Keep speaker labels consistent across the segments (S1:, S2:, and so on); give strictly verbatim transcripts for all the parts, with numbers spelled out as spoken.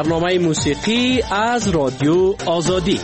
S1: برنامه موسیقی از رادیو آزادی.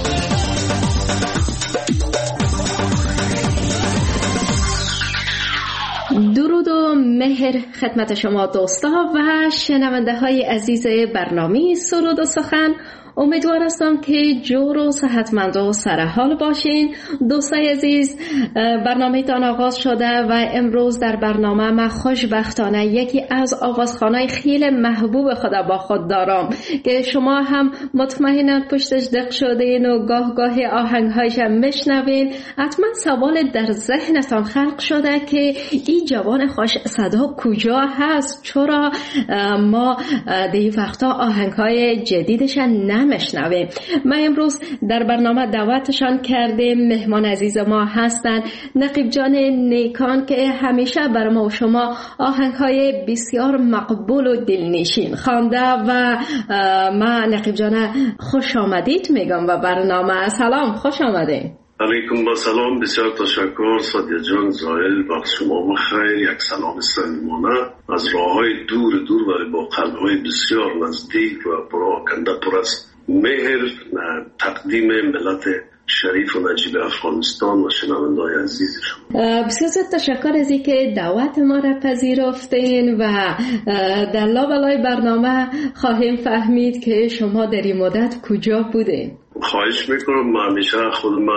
S2: درود و مهر خدمت شما دوستا و شنونده های عزیز برنامه سرود و سخن. امیدوار هستم که جور و صحتمند و سرحال باشین. دوستای عزیز، برنامه تان آغاز شده و امروز در برنامه من خوشبختانه یکی از آوازخوانای خیلی محبوب خدا با خود دارم که شما هم مطمئنا پشتش دق شدین و گاه گاهی آهنگهایش هم میشنوین. حتما سوال در ذهنتان خلق شده که این جوان خوش صدا کجا هست؟ چرا ما دی وقتا آهنگهای جدیدش نم مشنویم. ما امروز در برنامه دعوتشان کردیم. مهمان عزیز ما هستند نقیب جان نیکان که همیشه بر ما و شما آهنگهای بسیار مقبول و دلنشین خوانده و ما نقیب جان خوش آمدید میگم و برنامه. سلام، خوش آمدید.
S3: علیکم با سلام، بسیار تشکر سادیا جان. زائل وقت شما بخیر. یک سلام صمیمانه از راههای دور دور و با قلبهای بسیار نزدیک و پراکنده پر از مهر تقدیم ملت شریف و نجیب افغانستان و شنونده‌های عزیز شما.
S2: بسیار تشکر از اینکه دعوت ما را پذیرفتین و در لابلای برنامه خواهیم فهمید که شما در این مدت کجا بودین.
S3: خواهش میکنم. من همیشه خودم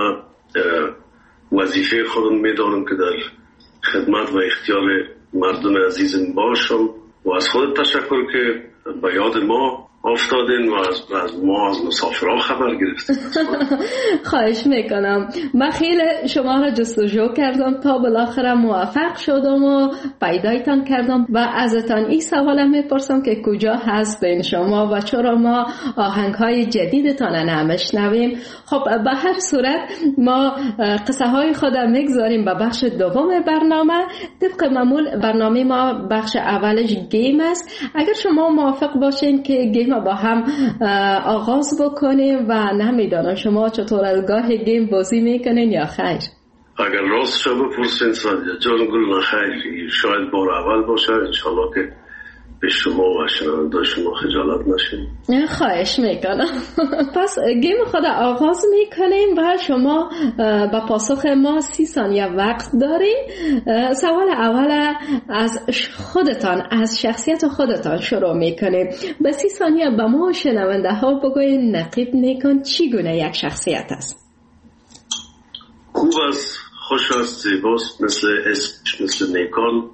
S3: وظیفه خودم میدانم که در خدمت و اختیار مردم عزیزم باشم و از خود تشکر که به یاد ما افتادین و از, از ما از مسافرها خبر گرفتین.
S2: خواهش میکنم. من خیلی شما را جستجو کردم تا بالاخره موفق شدم و پیدایتان کردم و ازتان این سوال میپرسم که کجا هستین شما و چرا ما آهنگهای جدیدتان نمیشنویم. خب به هر صورت ما قصه های خودم میگذاریم به بخش دوم برنامه. طبق معمول برنامه ما بخش اولش گیم است. اگر شما موافق باشین که گیم با هم آغاز بکنیم و نمیدانم شما چطور از گاه گیم بازی میکنین یا خیر؟
S3: اگر راست شما بپرسین سادیا جان گل نخیر، شاید بار اول باشه. انشاءالله که به شما و شنونده شما خجالت نشین.
S2: خواهش میکنم. پس گیم خود آغاز میکنیم و شما با پاسخ ما سی ثانیه وقت دارین. سوال اول از خودتان، از شخصیت خودتان شروع میکنیم. به سی ثانیه به ما شنونده ها بگوین نقیب نیکان چی گونه یک شخصیت است؟
S3: خوب است، خوش است، زیباست، مثل اسمش مثل نیکان.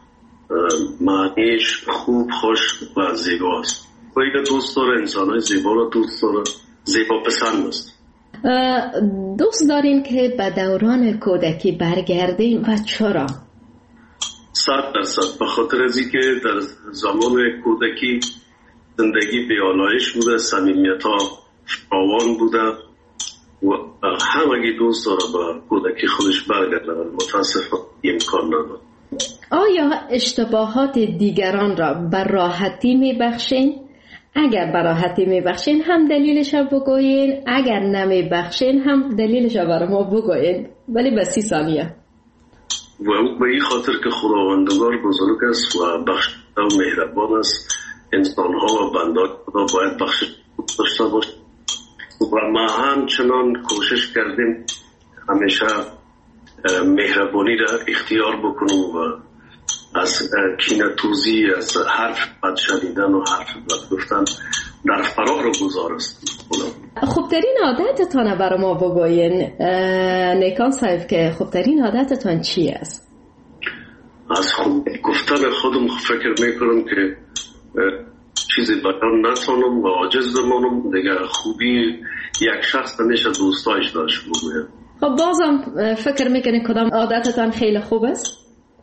S3: معنیش خوب، خوش و زیباست. و یک دوست داره انسانهای زیبا را دوست داره، زیبا پسند است.
S2: دوست دارین که به دوران کودکی برگردین و چرا؟
S3: صد درصد. به خاطر از اینکه در زمان کودکی زندگی بی‌آلایش بوده، صمیمیت‌ها فراوان بوده و همگی دوست داره به کودکی خودش برگرده. متاسفانه امکان نداره.
S2: آیا اشتباهات دیگران را بر راحتی میبخشین؟ اگر بر راحتی میبخشین هم دلیلش را بگوین، اگر نمیبخشین هم دلیلش را بر ما بگوین، ولی به سی ثانیه.
S3: و او به این خاطر که خداوندگار بزرگ است و بخشنده و مهربان است. انسانها و بندگان خدا باید بخشش داشته باشند و ما همچنان کوشش کردیم همیشه مهربانی را اختیار بکنم و از کینه‌توزی، از حرف بد شنیدن و حرف بد گفتن در فرار رو گذارست.
S2: خوبترین عادتتان برای ما بگوین نیکان صاحب که خوبترین عادتتان چی است؟
S3: از خوب گفتن خودم فکر میکنم که چیزی بیان نتونم و عاجز بمانم. دیگه خوبی یک شخص همیشه دوستایش داشت بگویم.
S2: خب بازم فکر میکنین کدام عادتتان خیلی خوب است؟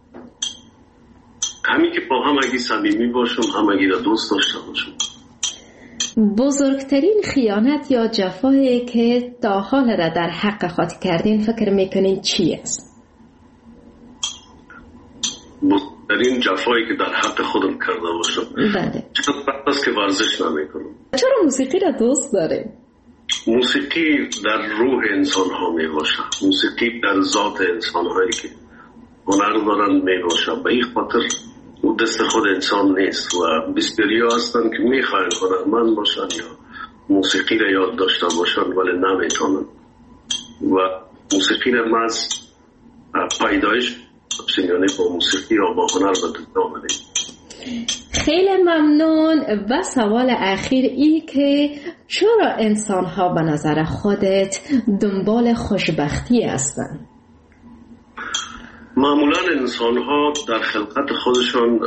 S3: همین که با همگی صمیمی باشم، همگی را دوست داشته باشم.
S2: بزرگترین خیانت یا جفایی که تا حال را در حق خود کردین فکر میکنین چی است؟
S3: بزرگترین جفایی که در حق خودم کرده باشم.
S2: بله.
S3: چند وقت است که ورزش نمیکنم.
S2: چرا موسیقی را دوست دارین؟
S3: موسیقی در روح انسان ها می باشه. موسیقی در ذات انسان هایی که هنر دارن می باشه. به این خاطر و دست خود انسان نیست و بسیاری هستن که میخواین هنرمند باشن یا موسیقی را یاد داشته باشن ولی نمیتونن و موسیقی را ما از پیدایش یعنی با موسیقی یا با هنر به دنیا آمدیم.
S2: خیلی ممنون. و سوال اخیر ای که چرا انسان ها به نظر خودت دنبال خوشبختی هستند؟
S3: معمولا انسان ها در خلقت خودشان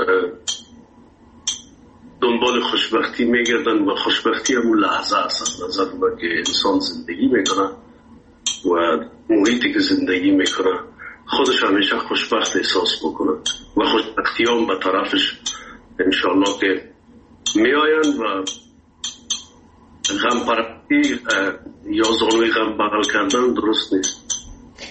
S3: دنبال خوشبختی میگردن و خوشبختی همون لحظه است. نظر ما که انسان زندگی میکنه و محیطی که زندگی میکنه خودش همیشه خوشبخت احساس بکنه و خوشبختی هم به طرفش انشالله که میآیند و غم پرستی یا زانوی غم بغل کردن درست نیست.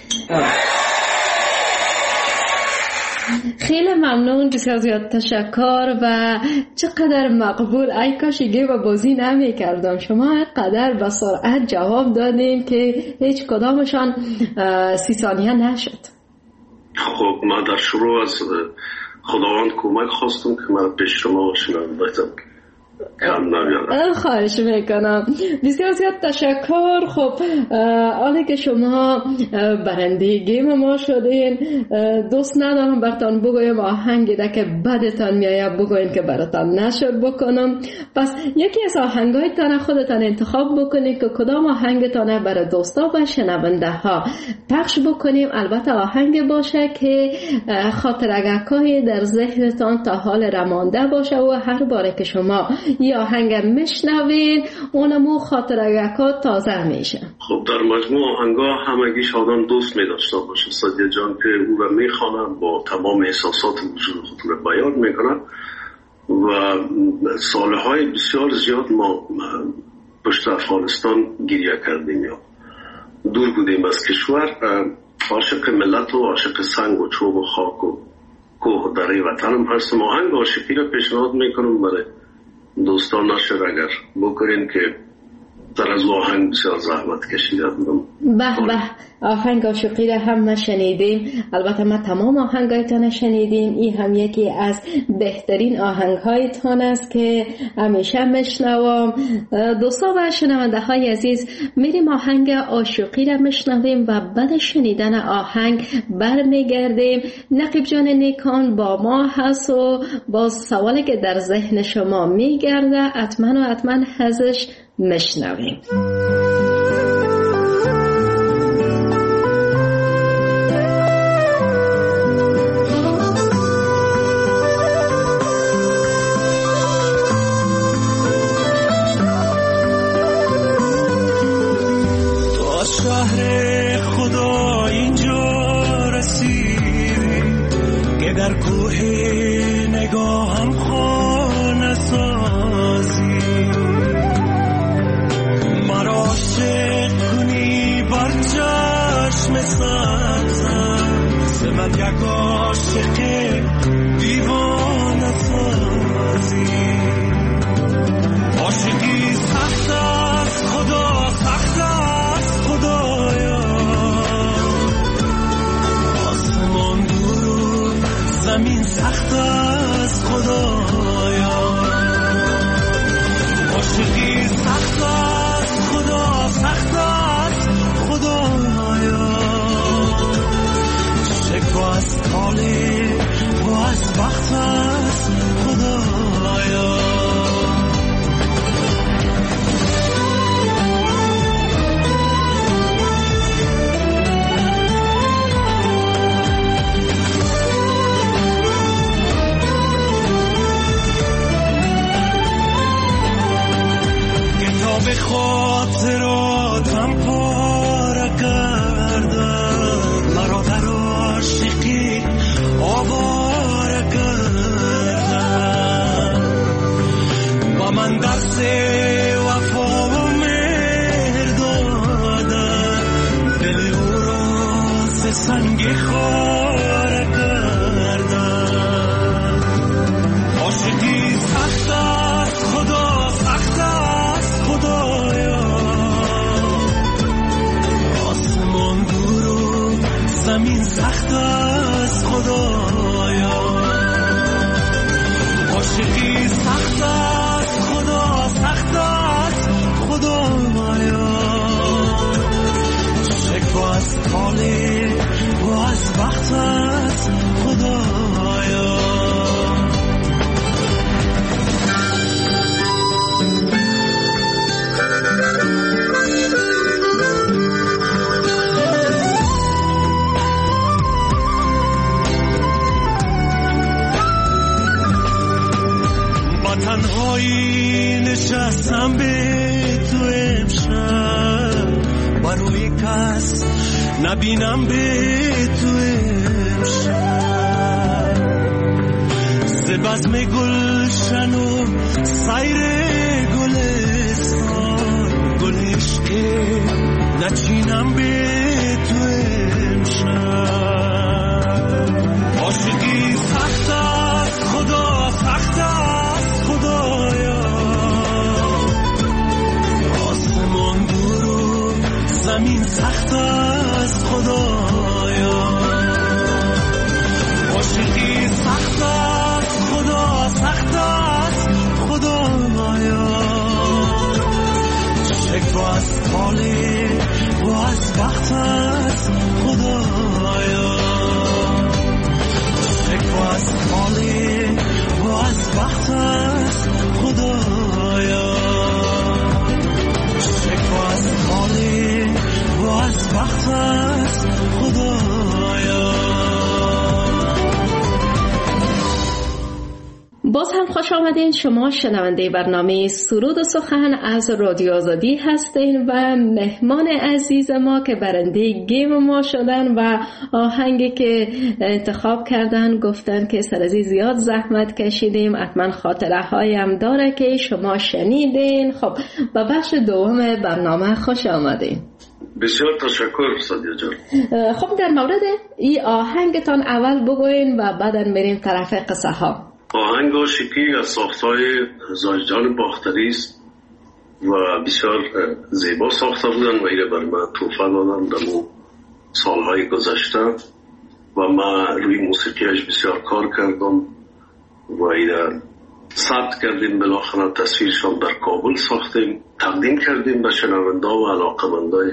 S2: خیلی ممنون، بسیار زیاد تشکر و چقدر مقبول. ای کاش گیم بازی نمی کردم. شما قدر با سرعت جواب دادین که هیچ کدامشان سی ثانیه نشد.
S3: خب من در شروع از خداوند کمک خواستم که من پیش شما باشم بایدم کم نمیارم.
S2: خواهش میکنم. بسیار زیاد تشکر. خب حالی که شما برنده گیم ما شدین، دوست ندارم براتان بگویم آهنگی ده که بدتان میایه بگوین که براتان نشر بکنم. پس یکی از آهنگای تانه خودتان انتخاب بکنید که کدام آهنگتانه برای دوستا و شنونده ها پخش بکنیم. البته آهنگ باشه که خاطرگاهی در ذهنتان تا حال رمانده باشه و هر باره که شما یا آهنگ میشنوین اونمو خاطرگاهات تازه میشه.
S3: خب در مجموع آهنگا همگیش آدم دوست میداشته باشه. سادیه جان که او را میخوانم با تمام احساسات وجود خود را بیان میکنم و سالهای بسیار زیاد ما پشت افغانستان گریه کردیم یا دور بودیم از کشور. عاشق ملت و عاشق سنگ و چوب و خاک و کوه و دره وطنم هستم. آهنگ عاشقی را پیشنهاد میکنم برای دوستان نشر اگر بکنین که در از آهنگ بسیار زحمت کشیدم.
S2: به به، آهنگ عاشقی را هم ما شنیدیم. البته ما تمام آهنگایتان شنیدیم. این هم یکی از بهترین آهنگهایتان است که همیشه میشنوم. دوستا و شنونده های عزیز، میریم آهنگ عاشقی را میشنویم و بعد شنیدن آهنگ برمیگردیم. نقیب جان نیکان با ما هست و با سوالی که در ذهن شما میگرده حتما و حتما ازش میشنویم.
S4: شهر خدا اینجا رسیدی که در کوه نگاهم خانه سازی، مرا عاشق کنی بر چشم سبزم، من یک عاشق دیوانه سازی. عاشقی سخت است خدا، سخت است خدایا، آسمان دور زمین سخت است خدایا. عاشقی سخت است خدا، سخت است خدایا، شکو از طاله و از بخت است خدایا. به خاطراتم پاره کردن، مرا در عاشقی آواره کردن، با من درس وفا و مهر دادن، دل او را ز سنگ خاره کردن. عاشقی سخت است خدا، سخت است خدایا، آسمان دور و زمین سخت است خدایا. بستم به تو امشب و روی کس نبینم به تو امشب ز بزم گلشن و سیر گلستان گل عشق نچینم به تو امشب عاشقی سخت است خدا سخت است خدایا آسمان دور و زمین سخت است خدایا عاشقی سخت است خدا سخت است خدایا شکوه از حاله و از بخت است خدایا شکوه از حاله و از بخت است خدایا شکوه از حاله و از بخت است خدایا.
S2: باز هم خوش آمدین. شما شنونده برنامه سرود و سخن از رادیو آزادی هستین و مهمان عزیز ما که برنده گیم ما شدن و آهنگی که انتخاب کردن گفتن که سرازی زیاد زحمت کشیدیم، حتما خاطره هایم داره که شما شنیدین. خب به بخش دوم برنامه خوش آمدین.
S3: بسیار تشکر سادیا جان.
S2: خب در مورد این آهنگتان اول بگوین و بعدا میریم طرف قصه ها.
S3: آهنگ عاشقی از ساختهای زاججان باختری است و بسیار زیبا ساخته بودن و ایره بر من توفه دادن در اون سالهای گذشته و من روی موسیقیش بسیار کار کردم و ایره ثبت کردیم، بالاخره تصویرشان در کابل ساختیم، تقدیم کردیم به شنونده و علاقمندای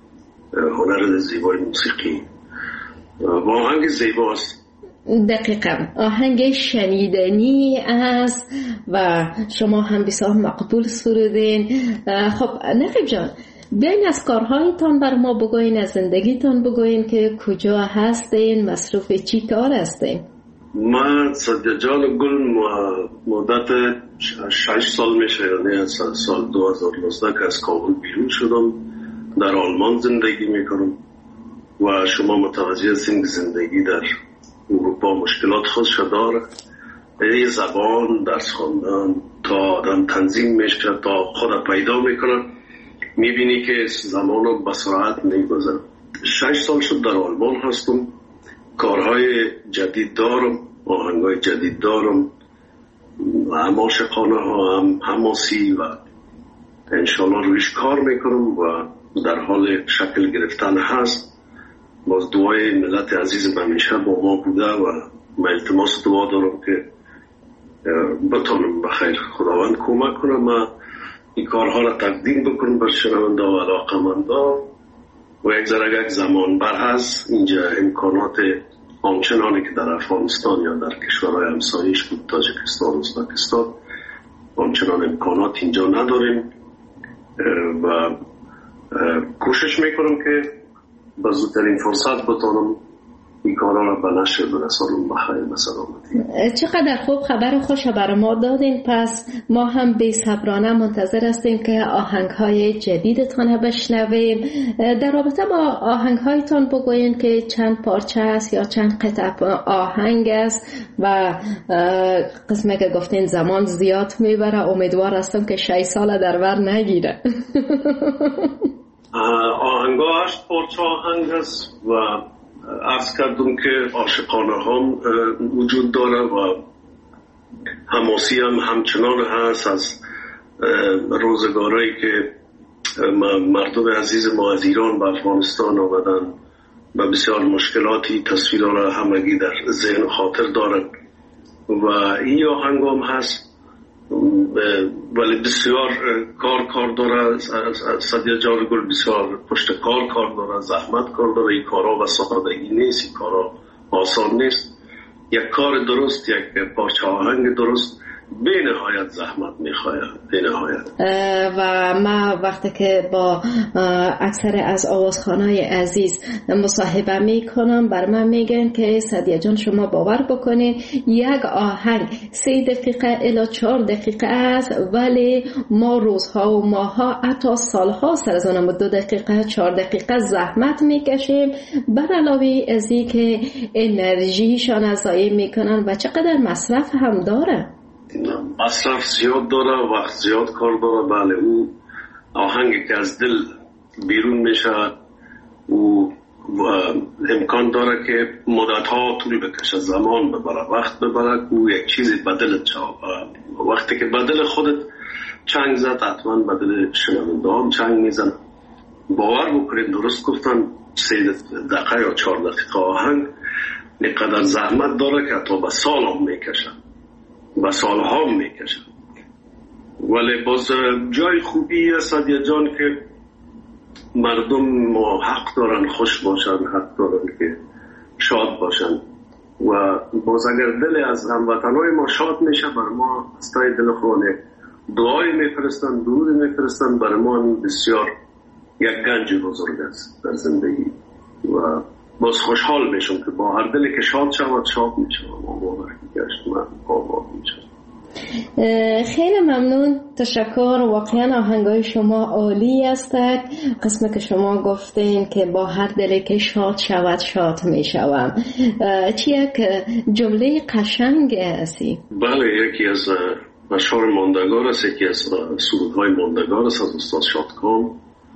S3: هنر زیبای موسیقی و آهنگ زیباست.
S2: دقیقاً آهنگ شنیدنی است و شما هم بسیار مقبول سرودین. خب نقیب جان، بیاین از کارهایتان بر ما بگوین، از زندگیتان بگوین که کجا هستین، مصروف چی کار هستین؟
S3: من سادیا جان گل مدت شش سال میشه، یعنی از سال دو هزار و نوزده که از کابل بیرون شدم، در آلمان زندگی میکنم و شما متوجه هستین که زندگی در اروپا مشکلات خودش داره. یه زبان، درس خواندن، تا آدم تنظیم میشه، تا خود پیدا میکنه، میبینی که زمان رو به سرعت میگذره. شش سال شد در آلمان هستم، کارهای جدید دارم، آهنگای جدید دارم، هم عاشقانه ها هم حماسی و انشالله رویش کار میکنم و در حال شکل گرفتن هست. باز دعای ملت عزیز همیشه با ما بوده و من التماس دعا دارم که بتونم بخیر خداوند کمک کنم و این کارها را تقدیم بکنم بر شنونده و علاقمندا و یک ذره یک زمان بر هست. اینجا امکانات آنچنانی که در افغانستان یا در کشورهای همسایه‌اش بود، تاجیکستان، ازبکستان، آنچنان امکانات اینجا نداریم و کوشش میکنم که با زودترین فرصت بتونم این کارا را به نشر برسانم بخیر به سلامتی.
S2: چقدر خوب خبر خوش برای ما دادین. پس ما هم بی صبرانه منتظر هستیم که آهنگ‌های جدیدتان بشنویم. در رابطه با آهنگ‌هایتان بگوین که چند پارچه است یا چند قطعه آهنگ است و قسمه که گفتین زمان زیاد میبره، امیدوار هستم که شش سال در بر نگیره.
S3: آهنگا هشت پارچه آهنگ است و عرض کردم که عاشقانه هم وجود داره و حماسی هم همچنان هست. از روزگارایی که مردم عزیز ما از ایران به افغانستان آمدن و بسیار مشکلاتی تصویرها را همگی در ذهن خاطر دارن و این آهنگ هم هست ولی بسیار کار کار داره. سادیا جان گل بسیار پشت کار کار داره، زحمت کار داره. این کارها و سادگی نیست، این کارها آسان نیست. یک کار درست، یک پارچه آهنگ درست به نهایت زحمت میخواید، به نهایت.
S2: و ما وقتی که با اکثر از آوازخوانای عزیز مصاحبه میکنم بر من میگن که سعدیه جان شما باور بکنین یک آهنگ سه دقیقه الی چهار دقیقه است، ولی ما روزها و ماها حتی سالها سر از اون دو دقیقه چهار دقیقه زحمت میکشیم، بر علاوه از این که انرژیشان از ضایع میکنن و چقدر مصرف هم داره.
S3: مصرف زیاد داره، وقت زیاد کار داره. بله، او آهنگی که از دل بیرون میشه و امکان داره که مدت ها طول بکشه، زمان ببره، وقت ببره که یک چیزی بدلت شد. وقتی که بدل خودت چنگ زد حتما بدل شنونده هم چنگ میزن. باور بکنید درست گفتن، سه دقیقه یا چهار دقیقه آهنگ اینقدر زحمت داره که حتی به سال هم میکشن و سال هم میکشن. ولی باز جای خوبی است سعدیه جان که مردم ما حق دارن خوش باشن، حق دارن که شاد باشن و باز اگر دل از هموطنای ما شاد میشه، بر ما از تای دل خونه دعای میفرستن، درود میفرستن، بر ما بسیار یک گنج بزرگ است در زندگی و باز خوشحال میشم که با هر دلی که شاد شود شاد میشم و باور گشت من آباد میشم.
S2: خیلی ممنون، تشکر. واقعا آهنگای شما عالی است. قسمت که شما گفتین که با هر دلی که شاد شود شاد میشوم، چی یک جمله قشنگ هستی؟
S3: بله، یکی از اشعار ماندگار است، یکی از سرودهای ماندگار است از استاد شادکام.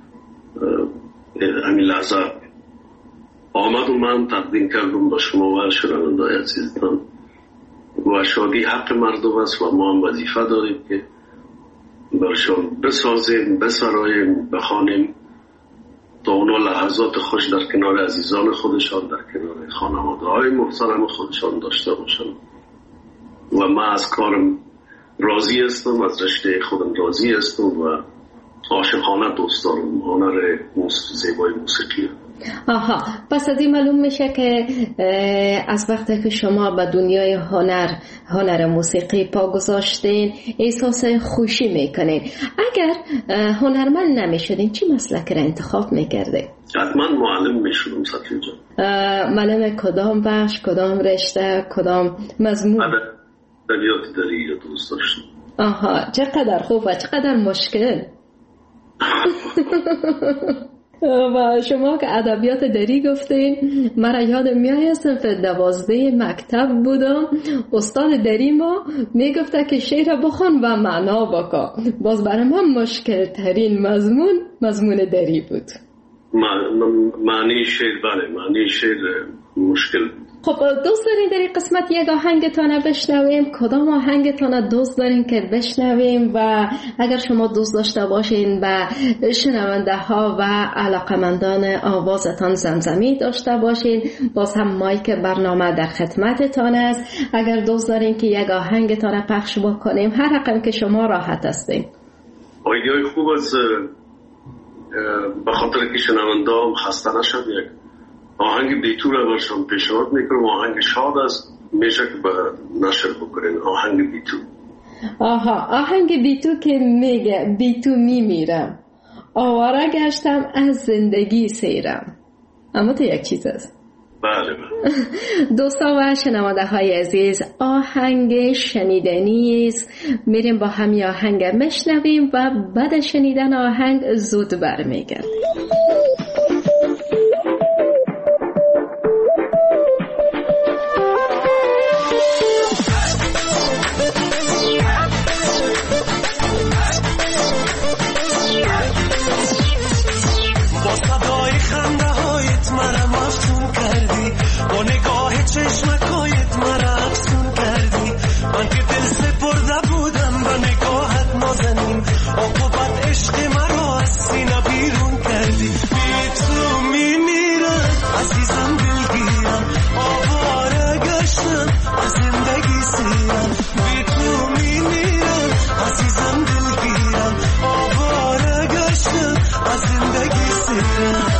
S3: همین لحظه آمد و من تقدیم کردم به شما و شنونده‌های عزیزتان و شادی حق مردم است و ما هم وظیفه داریم که برشان بسازیم، بسراییم، بخوانیم تا اونا لحظات خوش در کنار عزیزان خودشان، در کنار خانواده های محترم خودشان داشته باشن و من از کارم راضی هستم، از رشته خودم راضی هستم و عاشقانه دوست دارم هنر زیبای موسیقی.
S2: آها، پس از این معلوم میشه که از وقتی که شما به دنیای هنر هنر موسیقی پا گذاشتین احساس خوشی میکنین. اگر هنرمند نمیشدین چی مسلک را انتخاب میکردین؟
S3: حتما معلم میشدم سعدیه جان.
S2: معلم کدام بخش، کدام رشته، کدام مضمون؟
S3: ادبیات دری را دوست داشتم.
S2: آها، چقدر خوب و چقدر مشکل. و شما که ادبیات دری گفتین، مرا یاد میاد صنف دوازده مکتب بودم، استاد دری ما میگفته که شعر بخوان و معنا بکن. باز برای من مشکل ترین مضمون مضمون دری بود.
S3: معنی شعر، بله معنی شعر مشکل.
S2: خب دوست دارین در این قسمت یک آهنگتان بشنویم؟ کدام آهنگتان دوست دارین که بشنویم؟ و اگر شما دوست داشته باشین به شنونده ها و علاقمندان آوازتان زمزمی داشته باشین، باز هم مایک برنامه در خدمتتان است. اگر دوست دارین که یک آهنگتان پخش بکنیم، هر رقم که شما راحت هستین.
S3: آیدیای خوب است، به خاطر که شنونده هم خسته نشد، یک آهنگ بیتو را برشان پیشنهاد میکنم. آهنگ شاد است، میشه که به نشر بکنین آهنگ بیتو.
S2: آها، آهنگ بیتو که میگه بیتو میمیرم، آواره گشتم از زندگی سیرم. اما تو یک چیز است.
S3: بله بله.
S2: دوستان و شنونده های عزیز، آهنگ شنیدنی است. میریم با همی آهنگ مشنویم و بعد شنیدن آهنگ زود برمیگردیم.
S4: چشمکایت مرا افسون کردی، من که دل سپرده بودم به نگاهت نازنین، عاقبت عشق مرا از سینه بیرون کردی. بی تو میمیرم عزیزم، دلگیرم، آواره گشتم از زندگی سیرم. بی تو میمیرم عزیزم، دلگیرم، آواره گشتم از زندگی سیرم.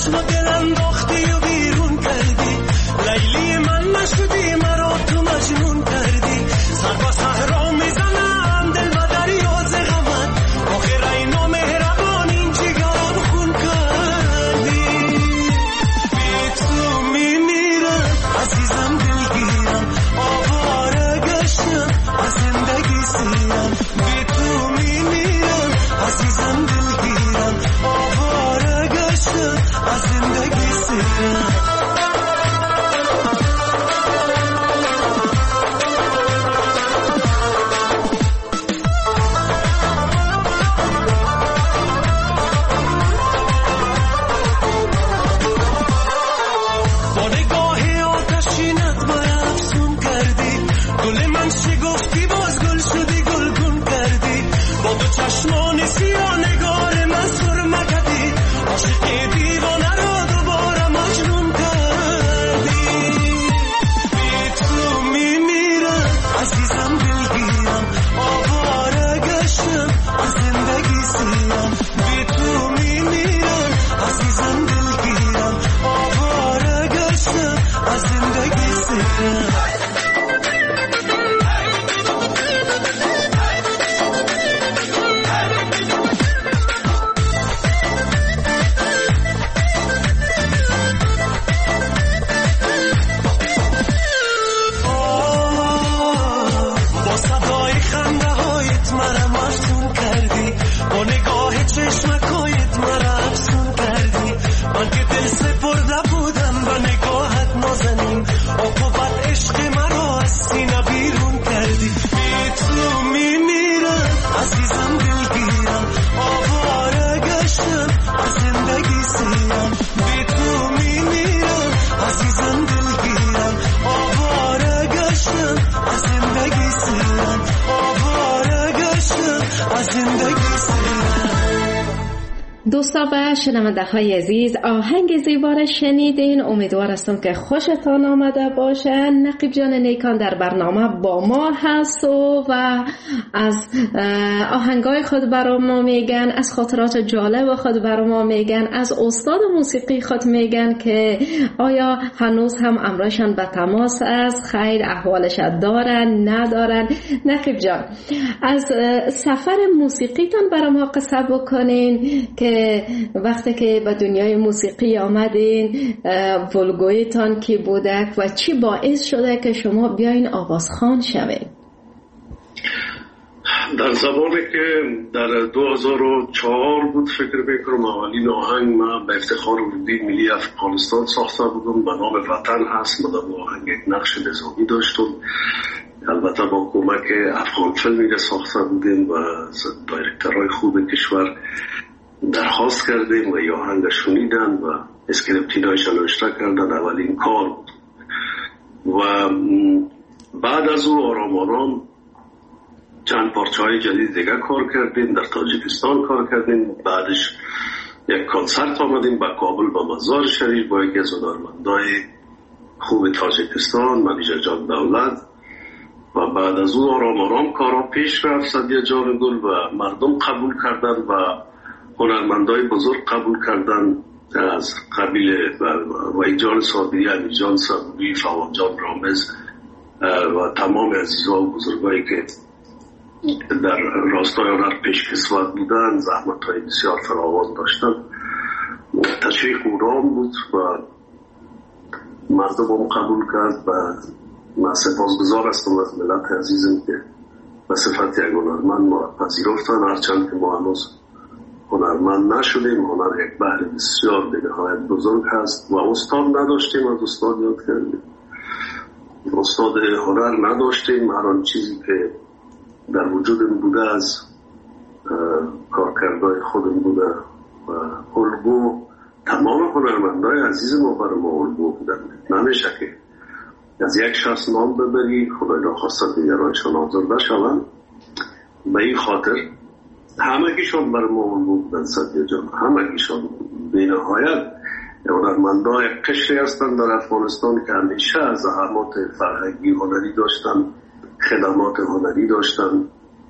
S4: چشم و دل انداختی و بیرون کردی، لیلی من نشدی مرا تو مجنون کردی. سر با صحرا میزنم دل و دریا ز غمت، آخر اینو مهربان این جگرم خون کردی. بی تو میمیرم عزیزم دلگیرم، آواره گشتم از زندگی سیرم. بی تو میمیرم عزیزم دلگیرم، آواره گشتم از زندگی سیرم. چشمان سیاه نگار من سرمه کردی، عاشق دیوانه را دوباره مجنون کردی. بی تو میمیرم عزیزم دلگیرم، آواره گشتم از زندگی سیرم. بی تو میمیرم عزیزم دلگیرم، آواره گشتم از زندگی سیرم. چشمکایت مرا افسون کردی، من که دل سپرده بودم به نگاهت نازنین، عقوبت عشق مرا از سینه بیرون کردی. بی تو میمیرم عزیزم دلگیرم، آواره گشتم از زندگی سیرم. بی تو میمیرم عزیزم دلگیرم، آواره گشتم از زندگی سیرم. آواره گشتم از زندگی سیرم.
S2: دوستا و شنونده های عزیز، آهنگ زیبا را شنیدین. امیدوار هستم که خوشتان آمده باشه. نقیب جان نیکان در برنامه با ما هست و, و از آهنگای خود برای ما میگن، از خاطرات جالب خود برای ما میگن، از استاد موسیقی خود میگن که آیا هنوز هم امرایشان به تماس است، خیر احوالش دارن ندارن. نقیب جان، از سفر موسیقیتان برای ما قصه بکنین که وقتی که به دنیای موسیقی آمدین، ولگویتان کی بوده و چی باعث شده که شما بیاین آوازخوان شوید؟
S3: در زمانی که در دو هزار و چهار بود فکر میکنم اولین آهنگ من به افتخار اردوی ملی افغانستان ساخته بودم، به نام وطن هست. ما در آهنگ یک نقش نظامی داشتم، البته با کمک افغان فیلمی ساخته بودیم و دایرکترهای خوب کشور درخواست کردیم و یا آهنگ شنیدن و اسکریپتینایش نوشته کردن. اولین کار بود و بعد از او آرام آرام چند پارچه های جدید دیگه کار کردیم، در تاجیکستان کار کردیم. بعدش یک کنسرت آمدیم به کابل با مزار شریف با یکی از هنرمندای خوب تاجیکستان، ملیجا جان دولت. و بعد از او آرام آرام کارا پیش رفت. سدیه جان گل و مردم قبول کردن و هنرمندای بزرگ قبول کردن از قبیل و جان صابری، امیر جان صابری، فواد جان رامز و تمام عزیزا و بزرگایی که در راستای هنر پیشکسوت بودن، زحمت‌های بسیار فراوان داشتن. تشویق اورام بود و مردم هم قبول کرد و من سپاسگزار هستم از ملت عزیزم که به صفت یک هنرمند ما پذیرفتن، هرچند که ما هنوز هنرمند نشدیم. هنر یک بحر بسیار دیگه های بزرگ هست و استاد نداشتیم، از استاد یاد کردیم. استاد هنر نداشتیم، هر آن چیزی که در وجودم بوده از کارکردهای خودم بوده و الگو تمام هنرمندای عزیز ما برای ما الگو بودن. نمیشه که از یک شخص نام ببری خدای ناخواسته دیگرانشان آزرده شوند. به این خاطر همگیشان برای ما الگو بودن. سدیه جان همگیشان بی نهایت هنرمندای قشری هستند در افغانستان که همیشه از زحمات فرهنگی هنری داشتن، خدمات هنری داشتن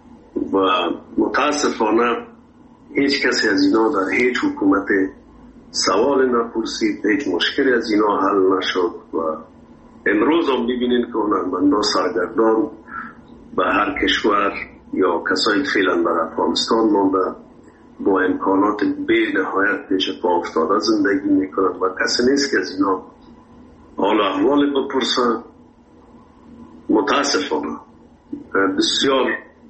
S3: و متاسفانه هیچ کسی از اینا در هیچ حکومت سوال نپرسید، هیچ مشکلی از اینا حل نشد. و امروز هم ببینید که هنرمندان سرگردان به هر کشور یا کسایی فعلا در افغانستان مانده با امکانات بی نهایت پیش پا افتاده زندگی میکنند و کسی نیست که از اینا حال احوال بپرسن. متاسفانه بسیار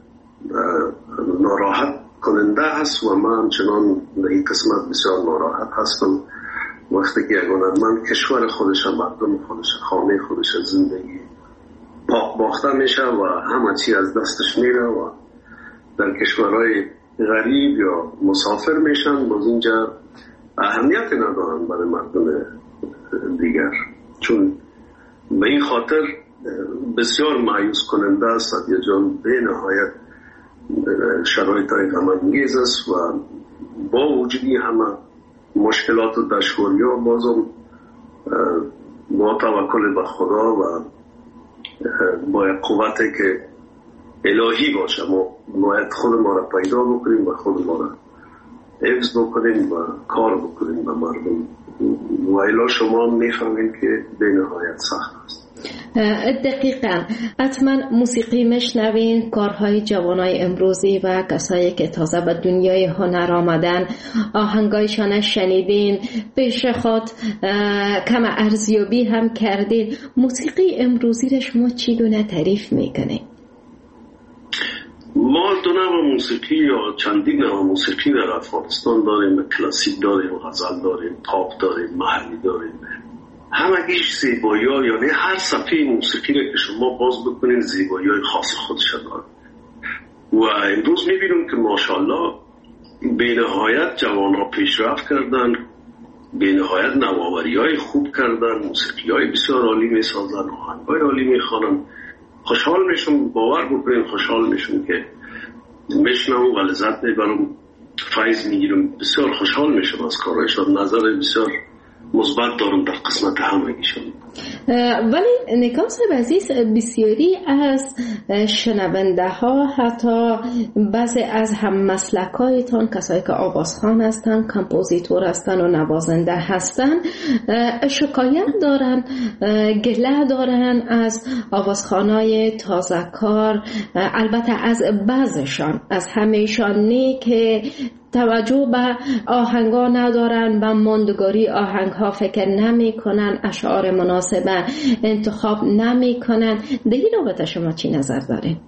S3: ناراحت کننده هست و من همچنان در این قسمت بسیار ناراحت هستم وقتی که یک هنرمند کشور خودش، مردم خودش، خانه خودش، زندگی پاک باخته میشه و همه چی از دستش میره و در کشورهای غریب یا مسافر میشن، باز اینجا اهمیت ندارن برای مردم دیگر. چون به این خاطر بسیار مایوس کننده است. سعدیه جان به نهایت شرایط های غم‌انگیز است و با وجودی همه مشکلات و دشواری ها بازم با توکل به خدا و با قوتی که الهی باشه ما باید خود ما را پیدا بکنیم و خود ما را حفظ بکنیم و کار بکنیم به مردم و الا شما میفهمید که به نهایت سخت است.
S2: دقیقاً. حتما موسیقی میشنوین، کارهای جوانای امروزی و کسایی که تازه به دنیای هنر آمدن آهنگایشان شنیدین، پیش خود کم ارزیابی هم کردین. موسیقی امروزی را شما چی گونه تعریف میکنین؟
S3: ما دو نوع موسیقی یا چندین نوع موسیقی در افغانستان داریم. کلاسیک داریم، غزل داریم، پاپ داریم، محلی داریم. همگیش زیبایی ها، یعنی هر صفحه موسیقی را که شما باز بکنین زیبایی های خاص خودش داره. و امروز میبینیم که ماشاءالله به نهایت جوان ها پیشرفت کردن، به نهایت نوآوری های خوب کردن، موسیقی های بسیار عالی میسازن، آهنگ های عالی میخوانن. خوشحال میشم، باور بکنین خوشحال میشم که میشنم و لذت میبرم، فیض میگیرم، بسیار خوشحال میشم از کارهایشان. نظر بسیار مثبت دارم در قسمت همگیشون.
S2: ولی نگاه صاحب عزیز، بسیاری از شنونده ها، حتی بعضی از هم مسلکایتان، کسایی که آوازخوان هستن، کمپوزیتور هستن و نوازنده هستن، شکایت دارن، گله دارن از آوازخوانای تازه کار. البته از بعضشان، از همیشان نه، که توجه به آهنگا ندارن، به ماندگاری آهنگها فکر نمی کنن، اشعار مناسب انتخاب نمی کنن. در این رابطه شما چی نظر دارین؟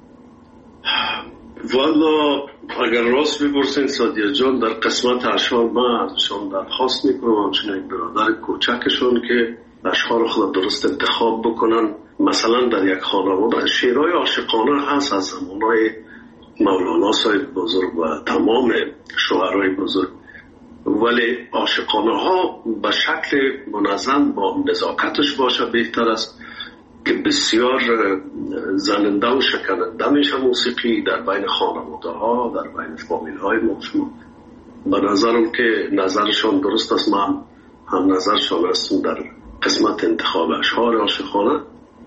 S3: والا اگر راست بپرسین سعدیه جان، در قسمت اشعار من ازشان درخواست میکنم همچنین یک برادر کوچکشون که اشعار خود درست انتخاب بکنن. مثلا در یک خانواده شعرهای عاشقانه هست از زمانهای مولانا صاحب بزرگ و تمام شاعرای بزرگ، ولی عاشقانه ها به شکل منظم با نزاکتش باشه بهتر است که بسیار زننده و شکننده میشه موسیقی در بین خانواده ها، در بین فامیل های مخشون. به نظرم که نظرشان درست است، من هم نظرشان هستم در قسمت انتخاب اشعار عاشقانه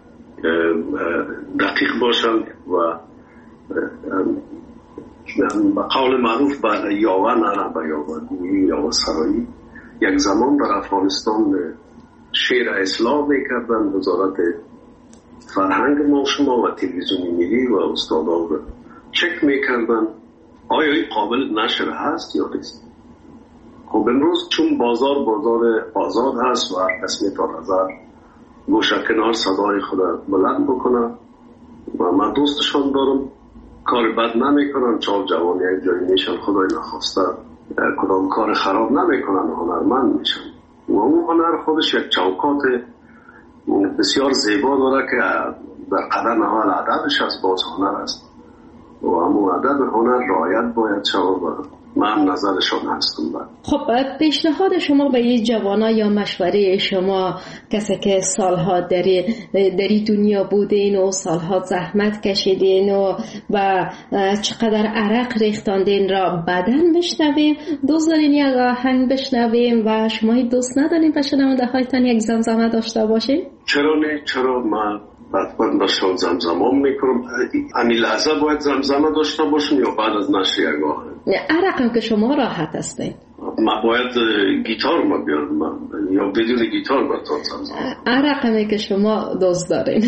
S3: دقیق باشن و به قول معروف به یاوه نره به یاوه گویی یاوه سرایی. یک زمان در افغانستان شعر اصلاح میکردن وزارت فرهنگ ما شما و تلویزیون ملی و استادا چک میکردن آیا این قابل نشر هست یا نیست. خب امروز چون بازار بازار آزاد هست و هر کس میتونه نظر گوشه کنار صدای خود بلند بکنه و من دوستشان دارم، کار بد نمی کنن، چاو جوانی یک جایی میشن، خدای نخواسته کدام کار خراب نمی کنن، هنرمند میشن و اون هنر خودش یک چوکات بسیار زیبا داره که در قدم اول ادبش از باز هنر است و همون ادب هنر رعایت باید شود و من نظرشان هستم.
S2: خب پیشنهاد شما به یه جوانا یا مشوره شما، کسی که سالها در در دنیا بودین و سالها زحمت کشیدین و و چقدر عرق ریختاندین را بعدن بشنویم؟ دوست دارین یک آهنگ بشنویم و شما دوست ندارین به شنونده هایتان یک زمزمه داشته باشین؟
S3: چرا نه؟ چرا؟ من حتما داشتم زمزمه میکنم. همین لحظه باید زمزمه داشته باشم یا بعد از نشر یک آهنگ؟
S2: عرقم که شما راحت هستین.
S3: ما باید گیتار ما بیارم یا بدون گیتار براتون زنم.
S2: عرقمی که شما دوست دارین.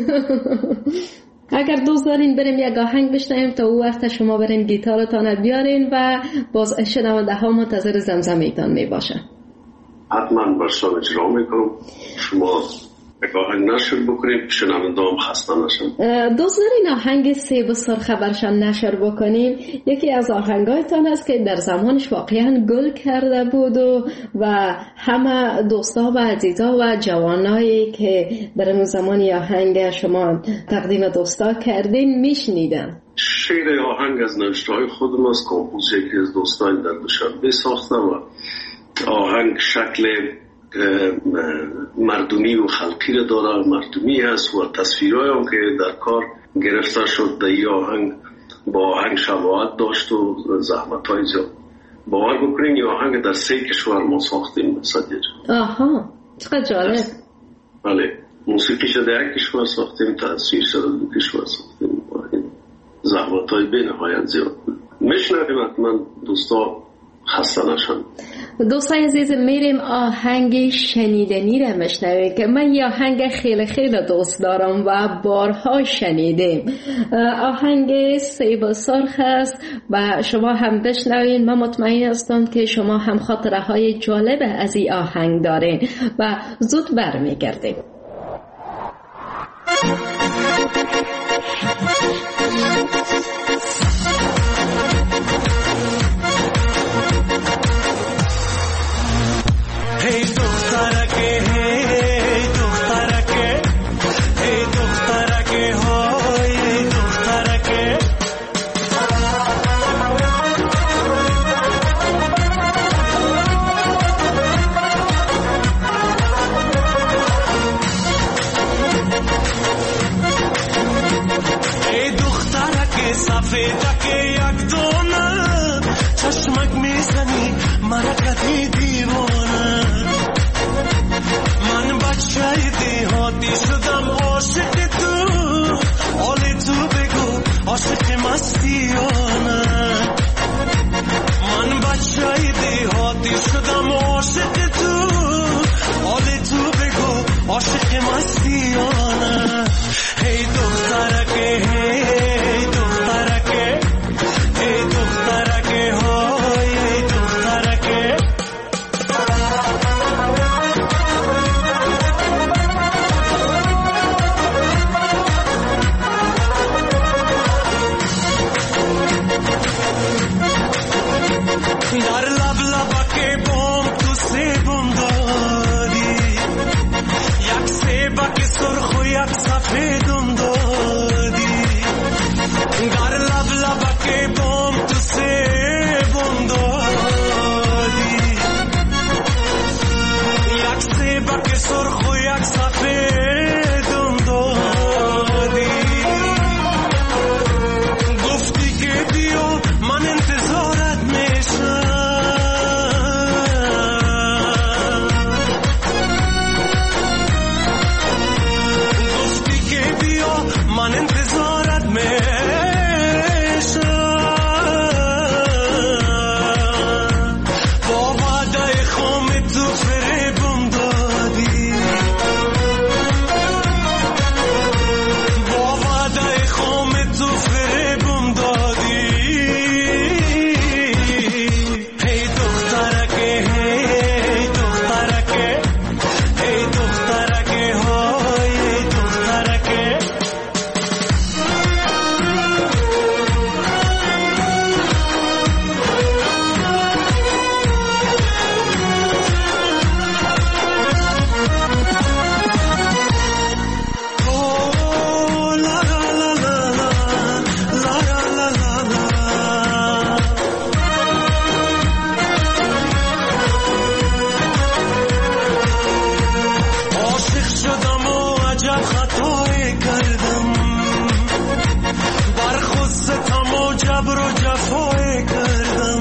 S2: اگر دوست دارین بریم یک آهنگ بشنویم تا او وقت شما برین گیتارتان بیارین و باز شنونده ها منتظر زمزمیتان می باشن.
S3: حتما برشان اجرا میکنم. شما یک آهنگ نشر بکنیم شنونده هم خسته نشن.
S2: دوست دارین آهنگ سیب و سرخ برشان نشر بکنیم؟ یکی از آهنگایتان است که در زمانش واقعا گل کرده بود و, و همه دوستا و عزیزا و جوانایی که در اون زمان آهنگ شما تقدیم دوستا کردین میشنیدن.
S3: شعر آهنگ از نوشته های خودم است، کمپوز یکی از دوستان در دوشنبه ساختم و آهنگ شکل مردمی و خلقی را داره، مردمی هست و تصویرهای هم که در کار گرفته شد در این آهنگ با آهنگ شباهت داشت و زحمت های زیاد. باور بکنین این آهنگ در سه کشور ما ساختیم. سدیر
S2: آها چقدر جالب.
S3: بله موسیقیش در یک کشور ساختیم، تصویرش در دو کشور ساختیم. زحمت های به نهایت زیاد بود. میشنویم حتما دوستا خسته نشن.
S2: دوستای عزیز میریم آهنگ شنیدنی را میشنویم که من یه آهنگ خیلی خیلی دوست دارم و بارها شنیدیم. آهنگ سیب و سرخ است و شما هم بشنوین. من مطمئن هستم که شما هم خاطره های جالب از این آهنگ دارین و زود برمیگردیم.
S4: Hey دخترکه hey دخترکه hey دخترکه های hey دخترکه hey دخترکه سفیدکه یک دونه چشمک میزنی مرکتی دیوانه من بچه دیهاتی شدم عاشق تو حالی تو بگو عاشق مستیانه من بچه دیهاتی شدم عاشق تو حالی تو بگو عاشق مستیانه هی دخترکه هی دخترکه هی دخترکه های هی دخترکه در لب لبکه بام تو سیبم دادی یک سیبک سرخ و یک سفیدم دادی در لب لبکه بام تو سیبم دادی یک سیبک سرخ و یک سفیدم دادی گفتی که بیا من انتظارت میشم گفتی که بیا من انتظارت میشم با وعده خام تو فریبم دادی با وعده خام تو فریبم دادی هی دخترکه هی دخترکه هی دخترکه های هی دخترکه Oh la la la la la la la la la عاشق شدم و عجب خطایی کردم برخواستم و جبر و جفایی کردم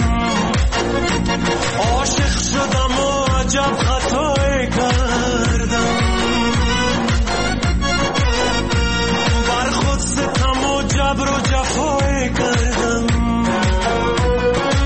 S4: عاشق شدم و عجب خطایی کردم برخواستم و جبر و جفایی کردم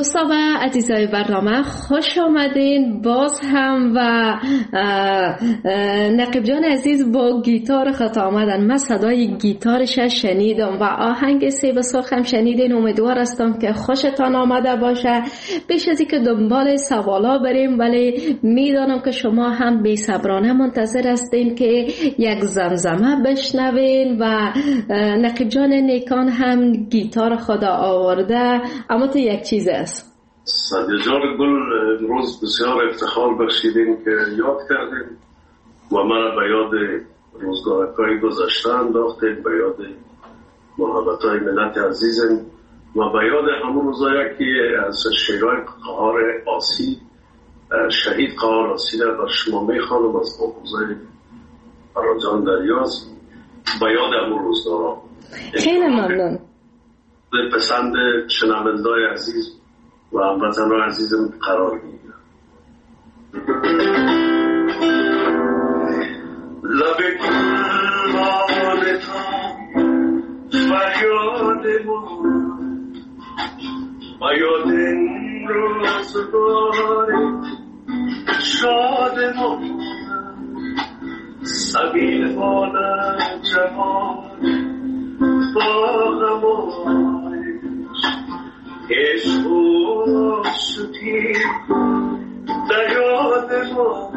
S2: دوستا و عزیزای برنامه خوش آمدین باز هم. و نقیب جان عزیز با گیتار خط آمدن. من صدای گیتارش شنیدم و آهنگ سی به سرخ هم شنیدین. امیدوار هستم که خوشتان آمده باشه. بیش از اینکه دنبال سوالا بریم، ولی میدانم که شما هم بی صبرانه منتظر هستین که یک زمزمه بشنوین و نقیب جان نیکان هم گیتار خدا آورده. اما تو یک چیز است
S3: سعدیه جان گل، امروز بسیار افتخار بخشیدین که یاد کردین و من به یاد روزگارهای گذشته انداختین، به یاد محبتهای ملت عزیزم و به یاد همون روزایی که از شیرهای قهار آسی شهید قهار آسی در بر شما میخوانم از محفوظه فراجان دریاز، به یاد همون روزگارها.
S2: خیلی ممنون.
S3: پسند شنونده‌های عزیز و هموطنان عزیزم قرار میگیرم. لب گلبان تا فریاد ما و یاد این روزگار شاد ما، سبیل بالا جوان با غمایش عشق و شدی در یاد ما.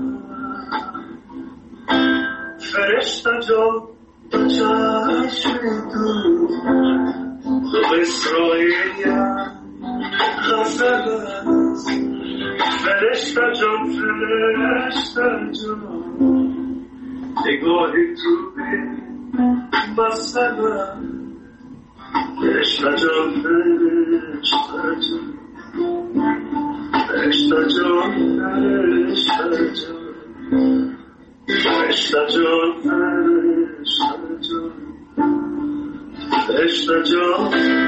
S3: فرشته جان تو چشم تو تو اسرائیلیم غزل است. فرشته جان فرشته جان نگاه تو به مسئله. فرشته جان فرشته جان فرشته جان فرشته جان فرشته جان فرشته جان فرشته جان.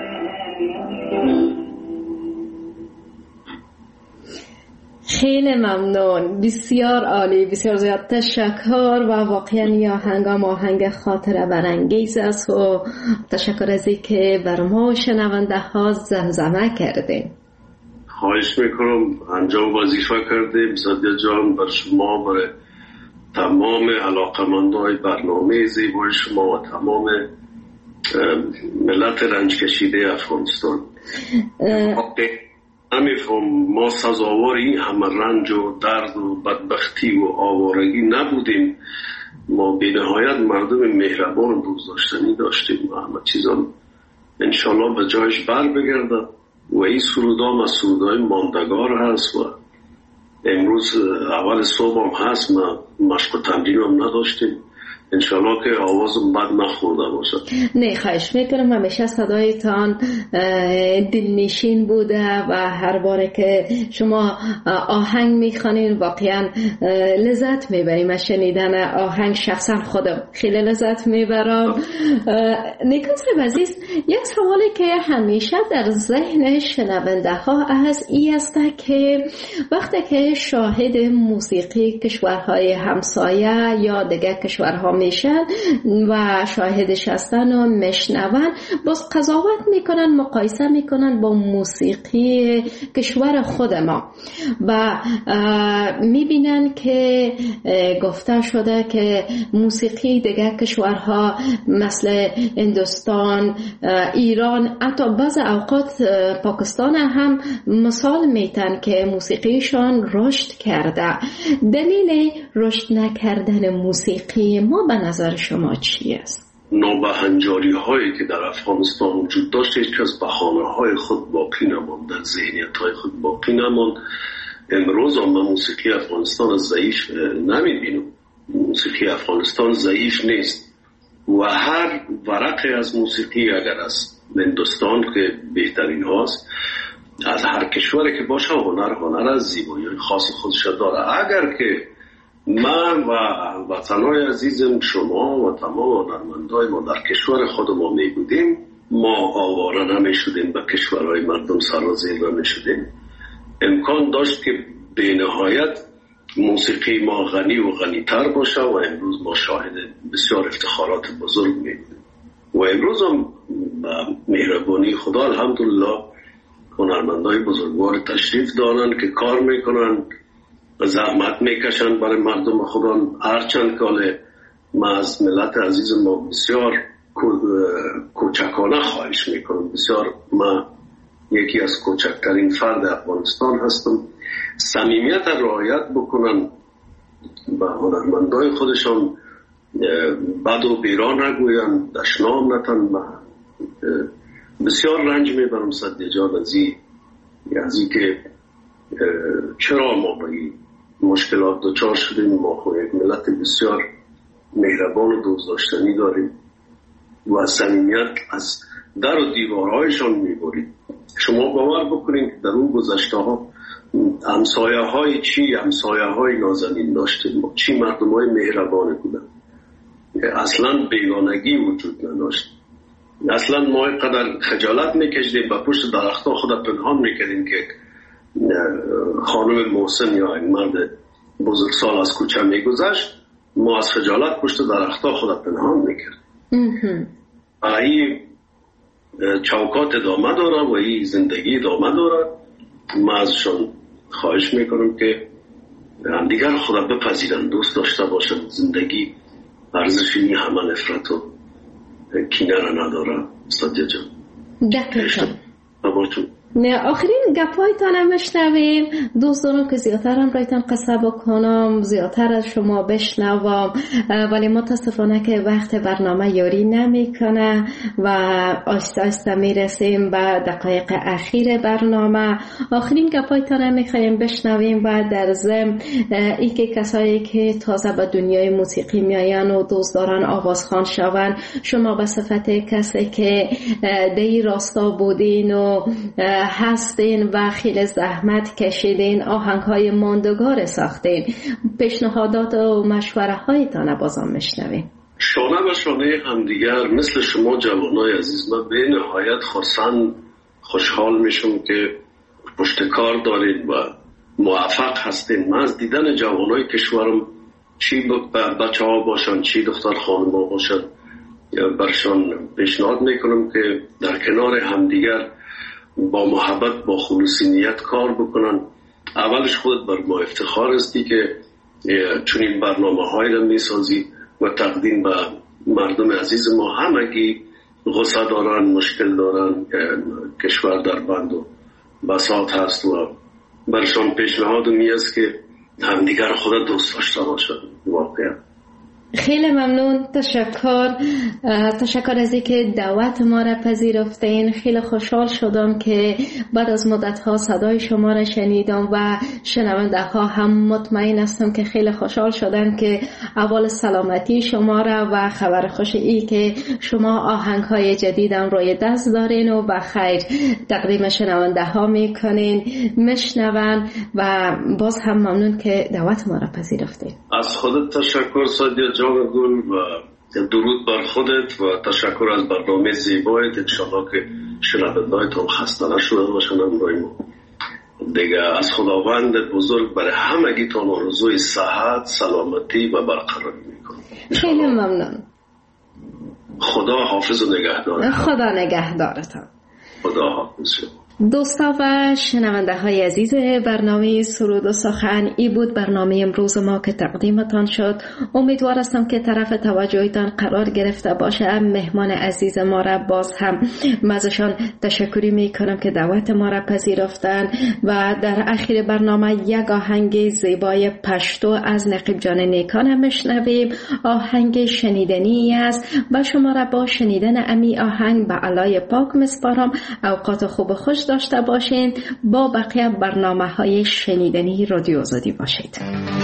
S2: خیلی ممنون، بسیار عالی، بسیار زیاد تشکر و واقعا یا هنگام آهنگ خاطره برانگیز است و تشکر از اینکه بر ما شنونده ها زمزمه کردین.
S3: خواهش میکنم، انجام وظیفه کردیم. سعدیه جان بر شما، برای تمام علاقمندای برنامه زیبای شما و تمام ملت رنج کشیده افغانستان. نمیفهم ما سزاوار این همه رنج و درد و بدبختی و آوارگی نبودیم. ما به نهایت مردم مهربان و دوستداشتنی داشتیم و همه چیزا انشالله به جایش بر بگرده و این سرودام از سرودای ماندگار هست و امروز اول صبح هم هست. ما مشق و تمرین هم نداشتیم، انشالله که آوازم بد نخورده باشد.
S2: نه خواهش میکنم، همیشه صدایتان دلنشین بوده و هر باره که شما آهنگ میخوانین واقعا لذت میبریم. از شنیدن آهنگ شخصا خودم خیلی لذت میبرم. نیکان صاحب عزیز، یک سوالی که همیشه در ذهن شنونده ها از این است که وقتی که شاهد موسیقی کشورهای همسایه یا دیگر کشورها میشن و شاهدش هستن و میشنون، باز قضاوت میکنن، مقایسه میکنن با موسیقی کشور خود ما و میبینن که گفته شده که موسیقی دیگر کشورها مثل هندوستان، ایران، حتی بعض اوقات پاکستان هم مثال میتن که موسیقیشان رشد کرده. دلیل رشد نکردن موسیقی ما به نظر شما چی است؟
S3: نابهنجاری هایی که در افغانستان وجود داشت هیچ کس بهانه های خود باقی نماند، در ذهنیت های خود باقی نماند. امروز هم موسیقی افغانستان ضعیف نمیبینم. موسیقی افغانستان ضعیف نیست و هر ورقی از موسیقی اگر از هندوستان که بهترین هاست، از هر کشوری که باشه هنر هنر از زیبایی خاص خودش داره. اگر که من و وطنهای عزیزم شما و تمام هنرمندای ما در کشور خود ما می بودیم، ما آواره نمی شدیم، به کشورهای مردم سرازیر نمی شدیم. امکان داشت که به نهایت موسیقی ما غنی و غنیتر باشه و امروز ما شاهد بسیار افتخارات بزرگ می بودیم و امروز هم مهربانی خدا الحمدلله هنرمندای بزرگوار تشریف دارن که کار میکنن، زحمت میکشن برای مردم خودان. هرچند که ما از ملت عزیز ما بسیار کوچکانه خواهش میکنم، بسیار ما یکی از کوچکترین فرد افغانستان هستم، صمیمیت رعایت بکنن و هنرمندای خودشان بد و بیرا نگوین، دشنام نتن. بسیار رنج میبرم صدیق جان از این که چرا ما به این مشکلات دچار شدیم. ما خود یک ملت بسیار مهربان و دوست داشتنی داریم و صمیمیت از در و دیوارهایشان میبریم. شما باور بکنید که در اون گذشته ها همسایه های چی همسایه های نازنین داشتیم، چی مردم های مهربان بودن، اصلا بیگانگی وجود نداشت. اصلا ما قدر خجالت میکشیدیم و پشت درخت ها خود پنهان میکردیم که خانم محسن یا این مرد بزرگسال از کوچه میگذشت، ما از خجالت پشت درخت ها خود پنهان میکردیم. و این چوکات ادامه داره و این زندگی ادامه داره. ما ازشون خواهش میکنم که همدیگر خود بپذیرن، دوست داشته باشن. زندگی ارزش این همه نفرت و کینه را نداره. استاد جان
S2: دقیقا
S3: نباشون.
S2: آخرین گپایتان هم بشنویم. دوست دارم که زیادتر هم رایتان قصه بکنم، زیادتر از شما بشنوم، ولی متاسفانه که وقت برنامه یاری نمیکنه و آسته آسته میرسیم به دقایق اخیر برنامه. آخرین گپایتان هم میخوایم بشنویم و در ضمن ای که کسایی که تازه به دنیای موسیقی میاین و دوست دارن آوازخوان شون، شما به صفت کسی که دی راستا بودین و هستین و خیلی زحمت کشیدین، آهنگ های ماندگار ساختین، پیشنهادات و مشوره هایتان بازم میشنویم.
S3: شانه به شانه همدیگر مثل شما جوانای عزیز، من به نهایت خواستن خوشحال میشم که پشت کار دارید و موفق هستین. من از دیدن جوانای کشورم، چی بچه ها باشن چی دختر خانم ها باشن، برشان پیشنهاد میکنم که در کنار همدیگر با محبت با خلوص نیت کار بکنن. اولش خودت بر ما افتخار استی که چون این برنامه های رو میسازی و تقدیم به مردم عزیز ما. همگی غصه دارن، مشکل دارن، کشور در بند و بساط هست و برشان پیشنهاد میست که همدیگر خود دوست داشته باشن. واقعا
S2: خیلی ممنون. تشکر تشکر از اینکه دعوت ما را پذیرفتین. خیلی خوشحال شدم که بعد از مدت ها صدای شما را شنیدم و شنونده ها هم مطمئن هستم که خیلی خوشحال شدن که اول سلامتی شما را و خبر خوش ای که شما آهنگ های جدید هم روی دست دارین و بخیر تقدیم شنونده ها میکنین، میشنون و باز هم ممنون که دعوت ما را پذیرفتین.
S3: از خودت تشکر صادق جان گل و درود بر خودت و تشکر از برنامه زیبایت. انشاءالله که شنونده‌هایتون خسته نشده باشن. امروز ما دیگه از خداوند بزرگ برای همگیتون آرزوی صحت، سلامتی و برقراری میکنم.
S2: خیلی ممنون.
S3: خدا حافظ و نگهدار.
S2: خدا نگهدارتان.
S3: خدا حافظ شما.
S2: دوستا و شنونده های عزیز برنامه سرود و سخن، ای بود برنامه امروز ما که تقدیمتان شد. امیدوار هستم که طرف توجهتان قرار گرفته باشه. مهمان عزیز ما را باز هم ازشان تشکری میکنم که دعوت ما را پذیرفتن و در اخیر برنامه یک آهنگ زیبای پشتو از نقیب جان نیکان هم بشنویم. آهنگ شنیدنی است و شما را با شنیدن امی آهنگ به علای پاک مسپارم. اوقات خوب خوش داشته باشین. با بقیه برنامه های شنیدنی رادیو آزادی باشید.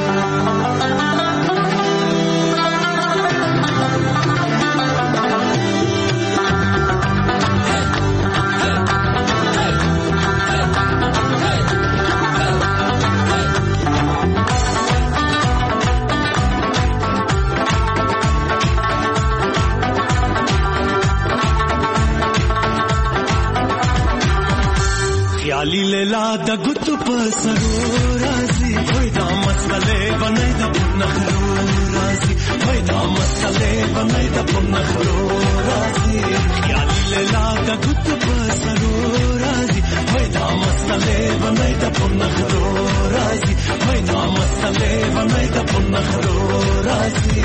S4: خیالی لیلا دا گتو پسرو رازی وای دا مسئله بنای دا نخرو رازی وای دا مسئله بنای دا نخرو رازی خیالی لیلا دا گتو پسرو رازی وای دا مسئله و نیده پون نخرو رازی وای دا مسئله و نیده پون نخرو رازی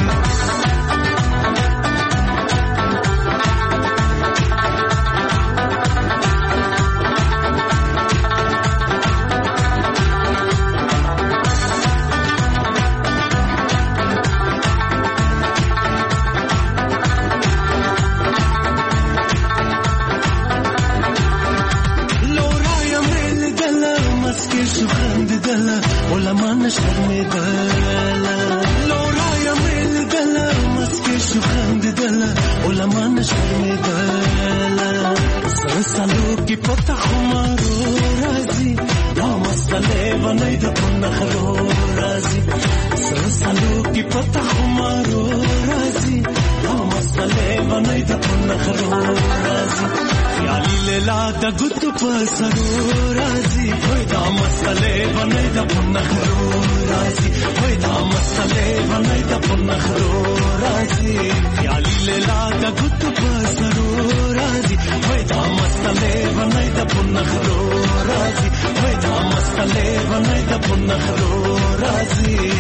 S4: علمان شرم دل لورای میل دل مسکی شخند دل علمان شرم دل سر سالو کی پتا خمارو رازی دا مسئله و نیده پون نخرو رازی سر سالو کی پتا خمارو رازی دا مسئله و نیده پون نخرو رازی خیالی لیلا دا گتو پسرو رازی وای دا مسئله و نیده پون نخرو رازی وای دا مسئله و نیده پون نخرو رازی خیالی لیلا دا گتو پسرو رازی وای دا مسئله و نیده پون نخرو رازی وای دا مسئله و نیده پون نخرو رازی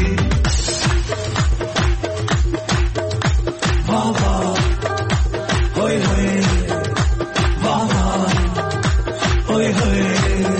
S4: بابا هوی هوی بابا هوی هوی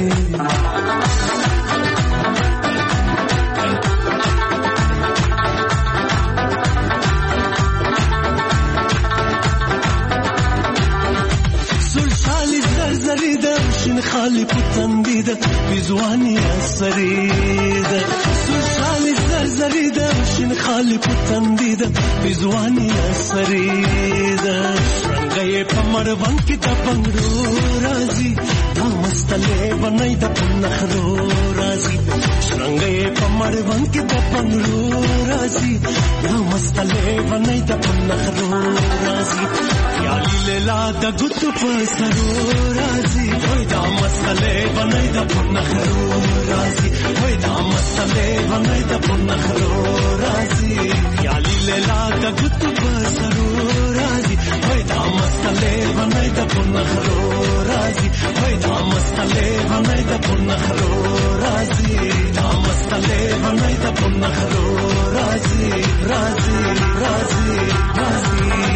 S4: خالی پتن دیده بیزوانی اثریده سوشالی زرزریده شین خالی پتن دیده بیزوانی اثریده شرنگای پمروان کی دپنگ رو رازی دا مستله و نیده پون نخرو رازی شرنگای پمروان کی دپنگ رو رازی دا مستله و نیده پون نخرو رازی خیالی لیلا دا گتو پسرو رازی وای دا مسئله و نیده پون نخرو رازی وای دا مسئله و نیده پون نخرو رازی خیالی لیلا دا گتو پسرو رازی وای دا مسئله و نیده پون نخرو رازی وای دا مسئله و نیده پون نخرو رازی دا مسئله و نیده پون نخرو رازی رازی رازی رازی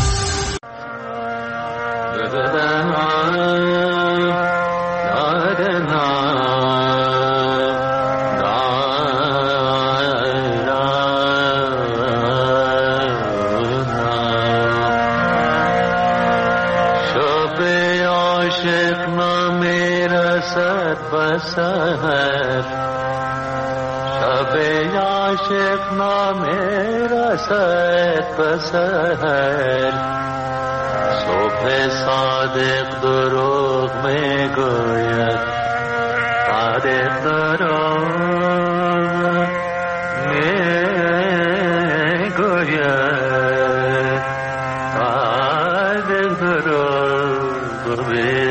S5: سحر شب عاشق نامه رسد بسحر صبح صادق دروغ می گوید صادق دروغ می گوید صادق دروغ می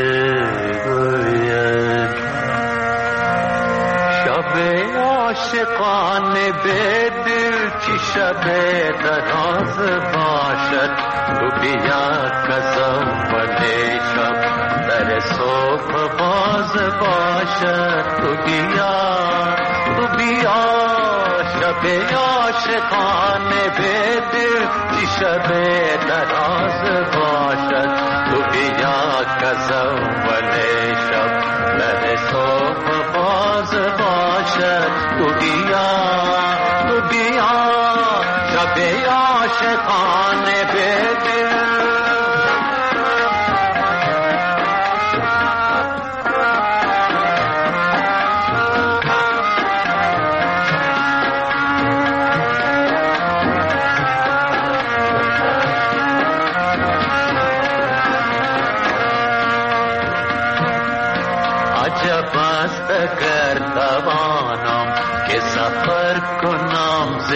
S5: عاشقان به دل چی شب دراز باشد تو بیا کزم ولی شب در صبح باز باشد تو بیا تو بیا شب عاشقان به دل چی شب دراز باشد تو بیا کزم ولی شب در صبح باز باشد تو بیا تو بیا شب عاشقان به دل عجب است اگر توانم که سفر کنم ز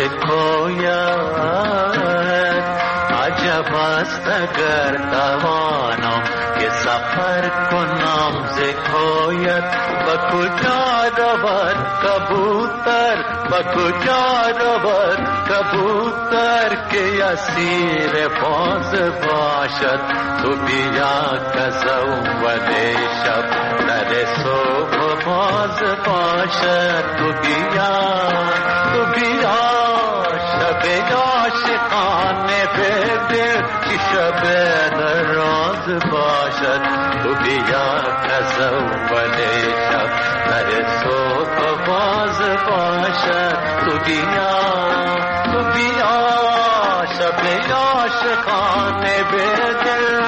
S5: کویت عجب است اگر توانم که سفر کنم ز کویت و کجا رود کبوتر و کجا رود کبوتر که اسیر باز باشد تو بیا کزول شب در صبح باز باشد تو بیا تو بیا شب عاشقانه به دل که شب نراز باشد تو بیا کزول شب در صبح باز باشد تو بیا تو بیا شب عاشقانه به دل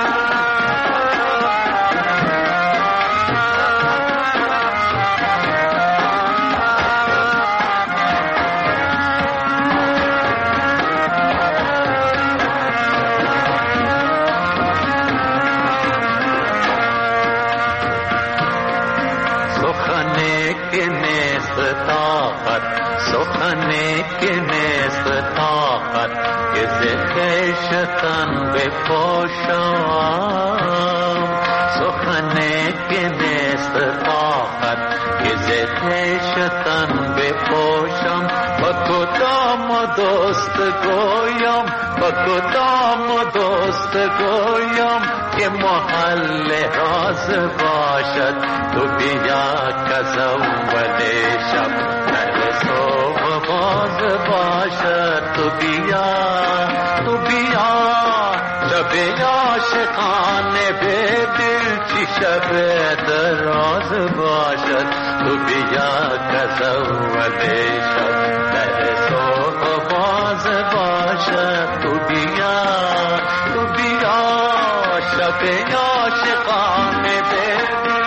S5: سخنی که نیست طاقت که زخشتن بپوشم سخنی که نیست طاقت که زخشتن بپوشم با کدام دوست گویم با کدام دوست گویم که محل راز باشد تو بیا کزول شب صبح باز باشد تو بیا تو بیا شب عاشقانه به دل چی شب دراز باشد تو بیا کزول شب در صبح باز باشد تو بیا تو بیا شب عاشقانه به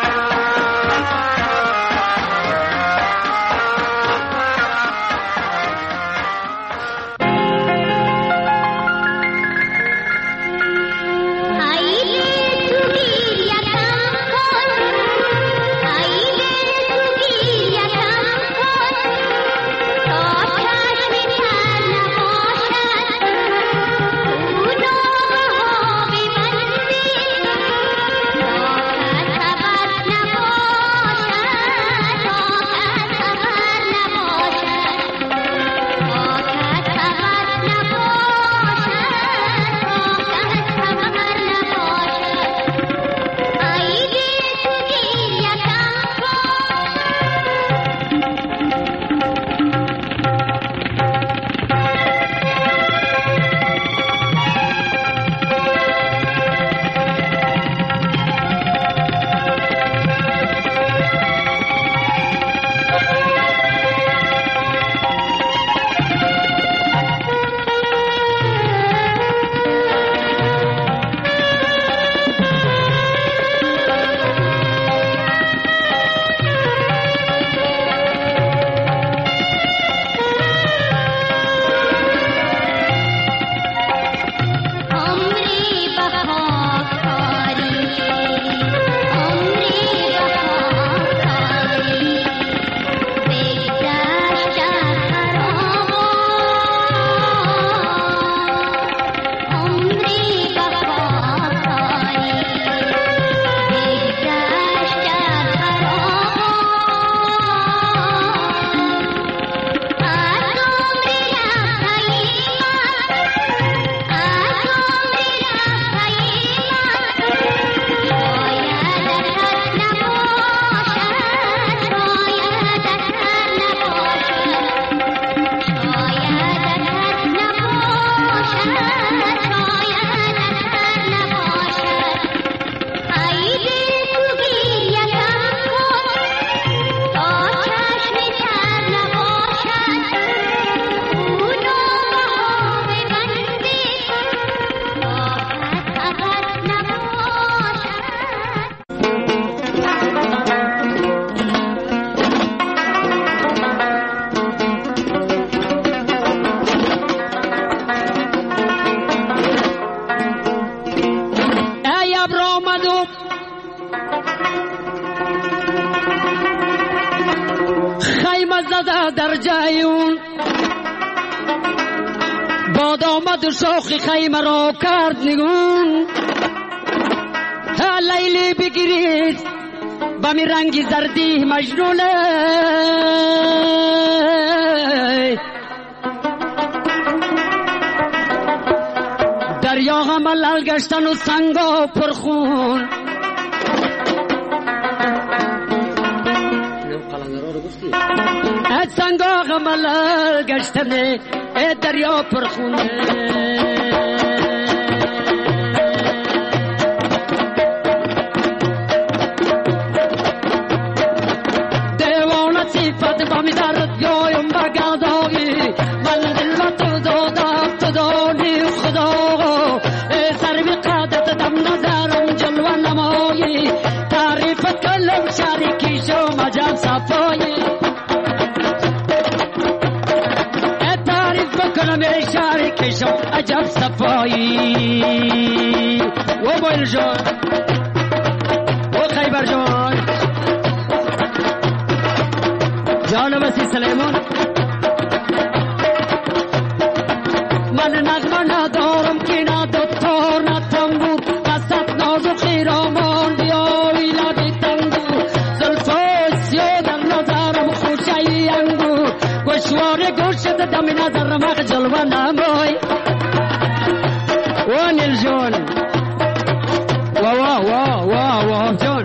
S1: زده در جایون باد آمد و شوخ خیمه را کرد نگون تا لیلی بگیرید
S6: با می رنگی زردی مجنونه دریا ملال گشتن و سنگا پرخون از سنگا ملال گشتن دریا پرخون دیوانه صفت با می درد بیایم بگذاری من دل و تو دادم تو دانی خدا سر بی قدرت دم نظرم جلوه نمایی تعریف کلم شریکی شو مجم صفایی تعریف بکنم شریکی شو عجب صفایی و بایل جان و خیبر جان جان وسی سلیمان من نغمه ندارم که نه دوتار نه تنبور قصد ناز و خیرامان بیایی لبی تنگور زلفای سیاه در نظرم خوشی انگور گوشوار گوشت دم نظرم اخ جلوه نمای و نیل جان و و و و و جان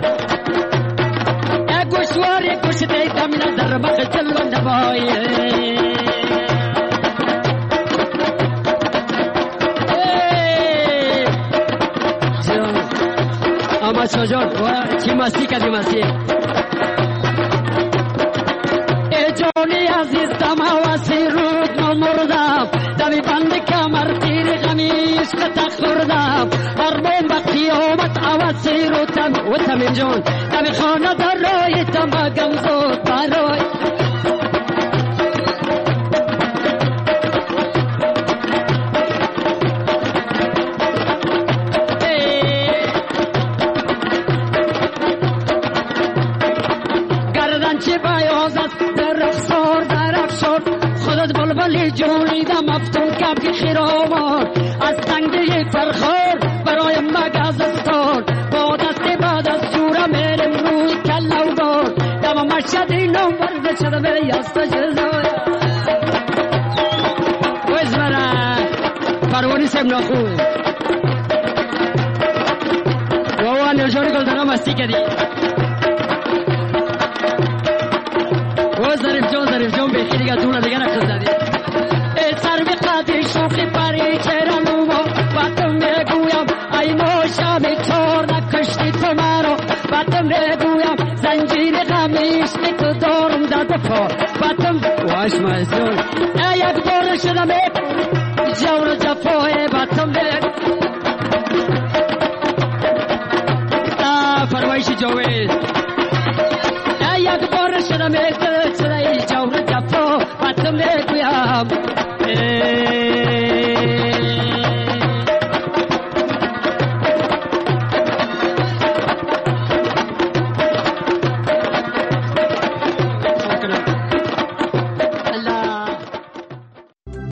S6: گوشوار گوشت دم نظرم اخ جلوه نمای اما جان و چی مستی کدی مستی ای جانی عزیز دم حواسی رود مردم دمی بند کمر تیر غمی عشق تخوردم مرمون با قیامت حواسی رودم و تمیم جان دمی خانه در رای تم بگم زود برای جونی دم افتون کبک خیرامان از تنگه فرخار برای مگزستان با دست بعد از جورم میرم روی کلو بار دم مشهدی نمبر بچه به یست جزای ویز مرا پروانی سیم نخون ووان نجاری کل دارم مستی کدی و ظریف جان ظریف جان بخی دیگه دونه دیگه نخص دادی سر به قدر شوخی پری کرنوما باتم بگویم ای نوشم چار نکشتی تو مرا باتم بگویم زنجیر غمیش تو دارم داد پا باتم واش مزون ای یک دور شدم